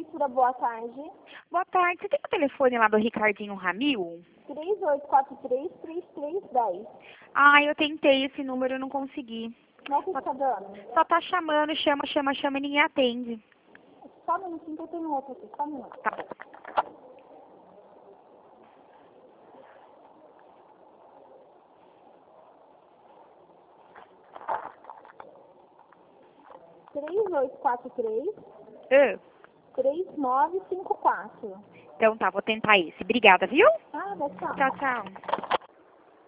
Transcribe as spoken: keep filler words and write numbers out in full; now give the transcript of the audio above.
Prefeitura, boa tarde. Boa tarde. Você tem o telefone lá do Ricardinho Ramil? três oito quatro três, três três um zero. Ah, eu tentei esse número e não consegui. Não que está dando? Só tá chamando, chama, chama, chama e ninguém atende. Só um minutinho que eu tenho outro aqui. Só um minuto. Tá bom. três oito quatro três, Ah, três nove cinco quatro. então tá, vou tentar esse. Obrigada, viu? Ah, tchau. Tchau, tchau.